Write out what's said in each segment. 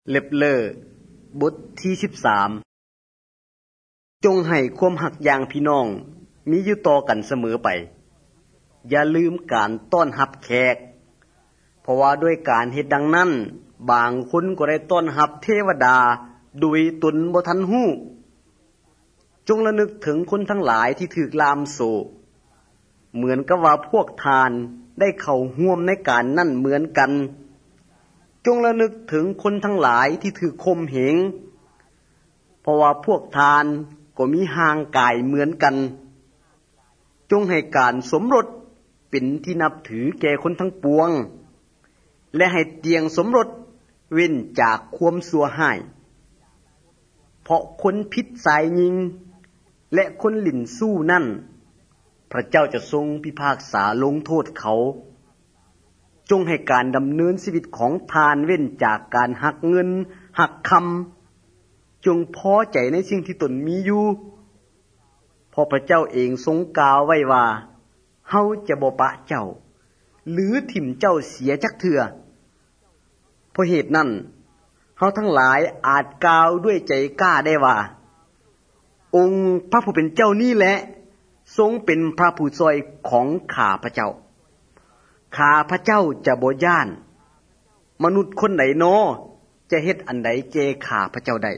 เล็บเลอบทที่13จงให้ความหักอย่างพี่น้องมีอยู่ต่อกันเสมอไปอย่าลืมการต้อนรับแขกเพราะว่าด้วยการเฮ็ดดังนั้นบางคนก็ได้ต้อนรับเทวดาโดยตนบ่ทันรู้จงระลึกถึงคนทั้งหลายที่ถูกลามโซ่เหมือนกับว่าพวกทานได้เข้าร่วมในการนั้นเหมือนกันจงระลึกถึงคนทั้งหลายที่ถูกข่มเหงเพราะว่าพวกทานก็มีห่างกายเหมือนกันจงให้การสมรสเป็นที่นับถือแก่คนทั้งปวงและให้เตียงสมรสเว้นจากความชั่วร้ายเพราะคนผิดสายยิงและคนหลิ่นสู้นั่นพระเจ้าจะทรงพิพากษาลงโทษเขาจงให้การดำเนินชีวิตของทานเว้นจากการหักเงินหักคำจงพอใจในสิ่งที่ตนมีอยู่เพราะพระเจ้าเองทรงกล่าวไว้ว่าเฮาจะบ่ปะเจ้าหรือถิ่มเจ้าเสียจักเทื่อเพราะเหตุนั้นเฮาทั้งหลายอาจกล่าวด้วยใจกล้าได้ว่าองค์พระผู้เป็นเจ้านี่แหละทรงเป็นพระผู้ช่วยของข้าพระเจ้าข้าพระเจ้าจะบ่ย้านมนุษย์คนไหนน้อจะเฮ็ดอันใดแก่ข้าพระเจ้าได้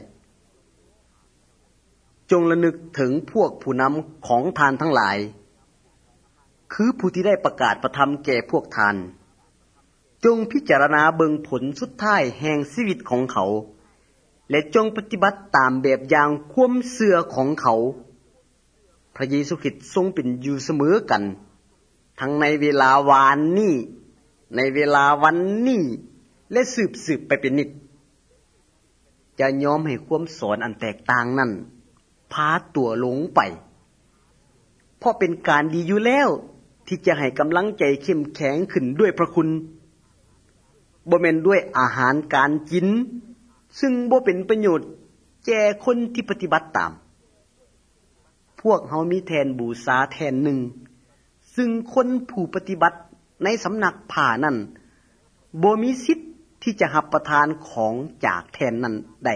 จงระลึกถึงพวกผู้นำของทานทั้งหลายคือผู้ที่ได้ประกาศประธรรมแก่พวกทานจงพิจารณาเบิ่งผลสุดท้ายแห่งชีวิตของเขาและจงปฏิบัติตามแบบอย่างความเชื่อของเขาพระเยซูคริสต์ทรงเป็นอยู่เสมอกันทั้งในเวลาวานนี้ในเวลาวันนี้และสืบไปเป็นนิจจะยอมให้ความสอนอันแตกต่างนั้นพาตัวหลงไปเพราะเป็นการดีอยู่แล้วที่จะให้กำลังใจเข้มแข็งขึ้นด้วยพระคุณบ่แม่นด้วยอาหารการกินซึ่งบ่เป็นประโยชน์แก่คนที่ปฏิบัติตามพวกเฮามีแทนบูชาแทนหนึ่งซึ่งคนผู้ปฏิบัติในสำนักผ่านั้นบ่มีสิทธิ์ที่จะรับประทานของจากแทนนั้นได้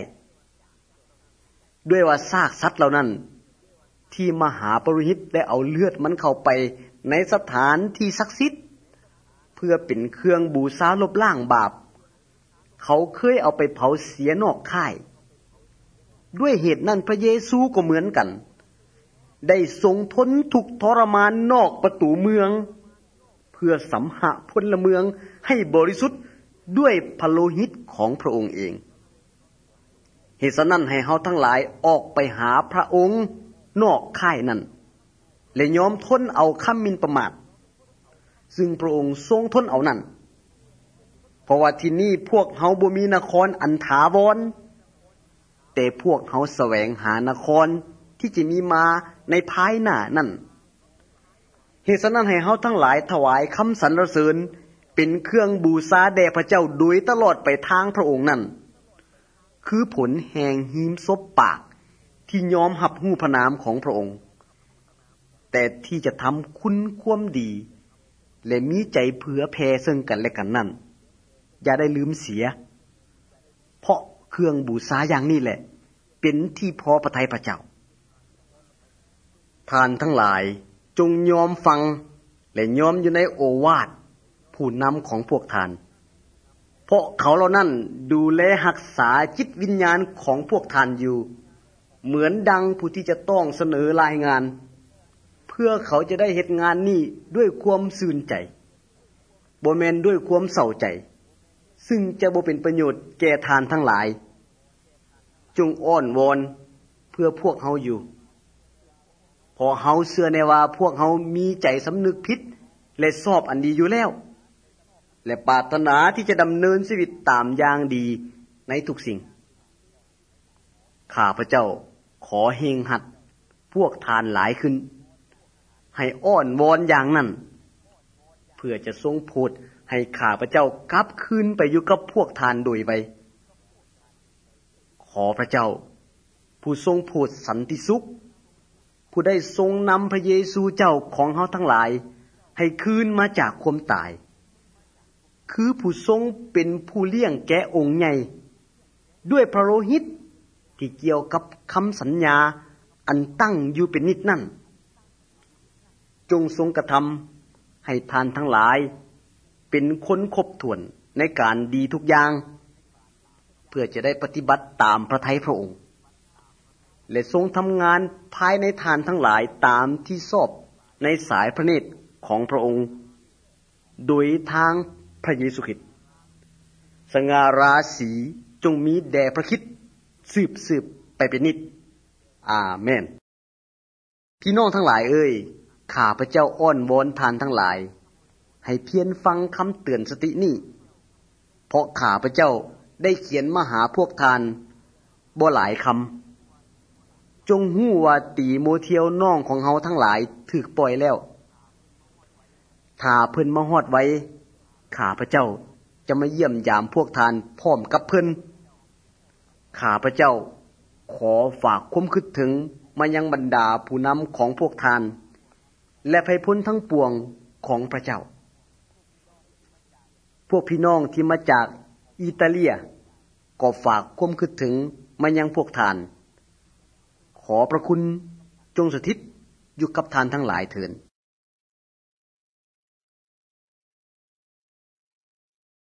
ด้วยว่าซากสัตว์เหล่านั้นที่มหาปริหิตได้เอาเลือดมันเข้าไปในสถานที่ศักดิ์สิทธิ์เพื่อเป็นเครื่องบูชาลบล้างบาปเขาเคยเอาไปเผาเสียนอกค่ายด้วยเหตุนั้นพระเยซูก็เหมือนกันได้ทรงทนทุกข์ทรมานนอกประตูเมืองเพื่อสำหะพลเมืองให้บริสุทธิ์ด้วยพระโลหิตของพระองค์เองเหตุฉะนั้นให้เฮาทั้งหลายออกไปหาพระองค์นอกค่ายนั้นและยอมทนเอาคำหมิ่นประมาทซึ่งพระองค์ทรงทนเอานั้นเพราะว่าที่นี่พวกเฮาบ่มีนครอันถาวรแต่พวกเฮาแสวงหานครที่จะมีมาในภายหน้านั้นเหตุฉะนั้นให้เฮาทั้งหลายถวายคำสรรเสริญเป็นเครื่องบูชาแด่พระเจ้าโดยตลอดไปทางพระองค์นั้นคือผลแห่งหีมซบปากที่ยอมรับรู้พระนามของพระองค์แต่ที่จะทำคุณความดีและมีใจเผื่อแผ่ซึ่งกันและกันนั้นอย่าได้ลืมเสียเพราะเครื่องบูชาอย่างนี้แหละเป็นที่พอพระทัยพระเจ้าท่านทั้งหลายจงยอมฟังและยอมอยู่ในโอวาทผู้นำของพวกท่านเพราะเขาเหล่านั้นดูแลรักษาจิตวิญญาณของพวกท่านอยู่เหมือนดังผู้ที่จะต้องเสนอรายงานเพื่อเขาจะได้เฮ็ดงานนี้ด้วยความซื่นใจบ่แม่นด้วยความเศร้าใจซึ่งจะบ่เป็นประโยชน์แก่ท่านทั้งหลายจงอ้อนวอนเพื่อพวกเฮาอยู่เพราะเฮาเชื่อแน่ว่าพวกเฮามีใจสำนึกผิดและชอบอันดีอยู่แล้วและปรารถนาที่จะดำเนินชีวิตตามอย่างดีในทุกสิ่งข้าพเจ้าขอเฮงหัดพวกทานหลายขึ้นให้อ้อนวอนอย่างนั้นเพื่อจะทรงโปรดให้ข้าพเจ้ากลับคืนไปอยู่กับพวกทานโดยไวขอพระเจ้าผู้ทรงโปรดสันติสุขผู้ได้ทรงนำพระเยซูเจ้าของเฮาทั้งหลายให้คืนมาจากความตายคือผู้ทรงเป็นผู้เลี้ยงแกะองค์ใหญ่ด้วยพระโลหิตที่เกี่ยวกับคำสัญญาอันตั้งอยู่เป็นนิจนั่นจงทรงกระทำให้ท่านทั้งหลายเป็นคนครบถ้วนในการดีทุกอย่างเพื่อจะได้ปฏิบัติตามพระทัยพระองค์และทรงทำงานภายในท่านทั้งหลายตามที่ชอบในสายพระเนตรของพระองค์โดยทางพระเยซูคริสต์สง่าราศีจงมีแด่พระคริสต์สืบไปเป็นนิจอาเมนพี่น้องทั้งหลายเอ้ยข้าพเจ้าอ้อนวอนท่านทั้งหลายให้เพียรฟังคำเตือนสตินี้เพราะข้าพเจ้าได้เขียนมาหาพวกท่านบ่หลายคำจงฮู้ว่าตีโมเทียวน้องของเฮาทั้งหลายถูกปล่อยแล้วถ้าเพิ่นมาฮอดไว้ข้าพเจ้าจะมาเยี่ยมยามพวกท่านพร้อมกับเพิ่นข้าพเจ้าขอฝากความคิดถึงมายังบรรดาผู้นำของพวกท่านและไพพลทั้งปวงของพระเจ้าพวกพี่น้องที่มาจากอิตาเลียก็ฝากความคิดถึงมายังพวกท่านขอพระคุณจงสถิตอยู่กับท่านทั้งหลายเถิด